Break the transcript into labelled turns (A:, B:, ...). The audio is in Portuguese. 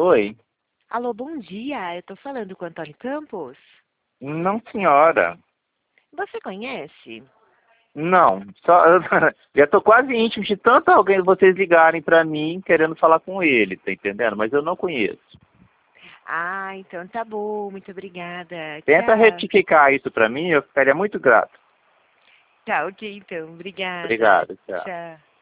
A: Oi?
B: Alô, bom dia. Eu tô falando com o Antônio Campos.
A: Não, senhora.
B: Você conhece?
A: Não. Só, já tô quase íntimo de tanto alguém vocês ligarem pra mim querendo falar com ele, tá entendendo? Mas eu não conheço.
B: Ah, então tá bom. Muito obrigada.
A: Tenta
B: Tchau.
A: retificar isso pra mim, eu ficaria muito grato.
B: Tá, ok, então. Obrigada.
A: Obrigado, tchau.
B: Tchau.